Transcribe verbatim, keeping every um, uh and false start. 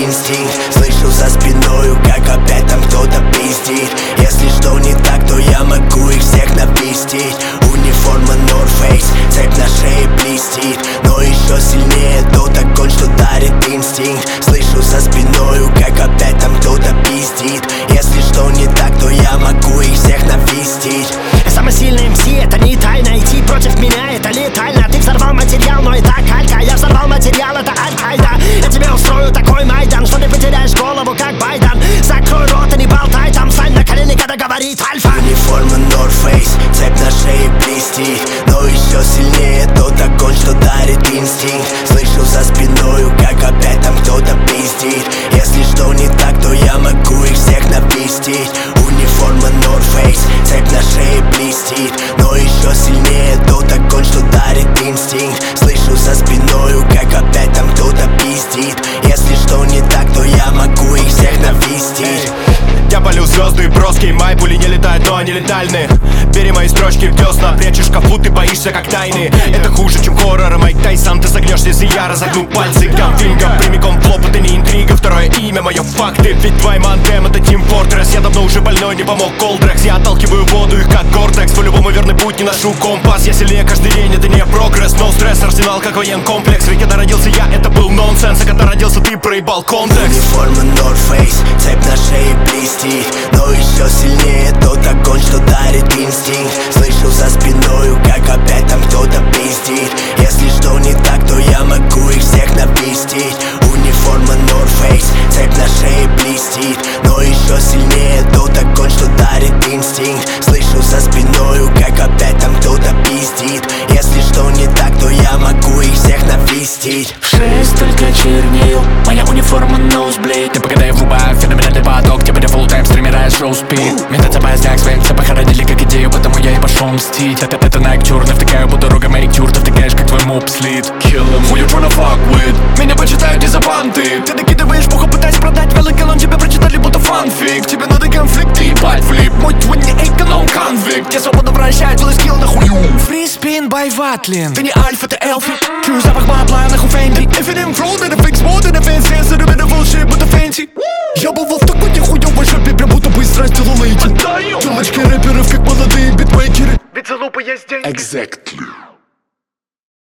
инстинкт. Слышу за спиною, как опять там кто-то пиздит. Если что не так, то я могу их всех навестить. Униформа North Face, цепь на шее блестит. Но еще сильнее тот огонь, что дарит инстинкт. Слышу за спиною, как опять там кто-то пиздит. Если что не так, то я могу их всех навестить. Самый сильный эм си, это не тайна. Идти против меня, это летально. Ты взорвал материал, но это калька. Я взорвал материал, это Аль-Каида. Я тебе устрою такой майдан, что ты потеряешь голову, как Байден. Закрой рот и не болтай там. Стань на колени, когда говорит Альфа. Униформа North Face, цепь на шее блестит. Но еще сильнее тот огонь, что дарит инстинкт. Слышу за спиною, как опять там кто-то пиздит. Если что не так, то я могу их всех навестить. Униформа North Face, цепь на шее блестит. Но еще сильнее тот огонь, что дарит инстинкт. Слышу за спиною, как опять там кто-то пиздит. Если что не так, то я могу их всех навестить. Я полю звезды, броски, мои пули не летают, но они летальны. Бери мои строчки в десна, прячешь в шкафу, ты боишься как тайны. Это хуже, чем хоррор, Майк Тайсон. Ты загнешься, если я разогну пальцы. Гамфинга, прямиком в лоб, это не интрига. Второе имя, мое факты. Ведь твой мантем, это Тим Фортресс. Я давно уже больной, не помог Колдрекс. Я отталкиваю воду, их как Гортекс. По-любому верный путь, не ношу компас. Я сильнее каждый день, это не прогресс. Но стресс, арсенал, как военкомплекс. Ведь когда родился я, это был нонсенс. А когда родился ты, проебал контекст. Униформа North Face, цепь на шее блестит. Но еще сильнее тот огонь, что дарит инстинкт. Слышу за спиною, как опять там кто-то пиздит. Если что не так, то я могу их всех навестить. Униформа North Face, цепь на шее блестит. Но еще сильнее тот огонь, что дарит инстинкт. Слышу за спиною, как опять там кто-то пиздит. Если что не так, то я могу их всех навестить. В шесть только чернил, моя униформа ноузблейд. Ты погадай в губах, феноменальный поток. Тебе фулл-тайм стримера шоу спид. Метаться поздняк, своим все похоронили как идею, потому я и пошел мстить. Это, это Nike черный, втыкаю, буду дорога моих тюр. Ты втыкаешь, как твой моб слит. Kill him, who you tryna fuck with? Меня почитают из-за банты. Ты докидываешь пуху, пытаясь продать велик колонн. Тебя прочитали, будто фанфик. Тебе надо конфликт, ты ебать флип. Мой твой не эконом-конвикт. Я свободу вращаю, твой скилл на хую. Free spin by Ватлин. Ты не альфа, ты элфи. Чую запах батла, нахуй фэнди. If it ain't fraud, then it fix more than a fancy. Answer to the bullshit, будто фэнси. Я бывал в такой нихуёвой жопе, прям будто бы страстила лейти. Челочки рэперов, как молодые битмейкеры. Ведь залупа есть деньги. Exactly.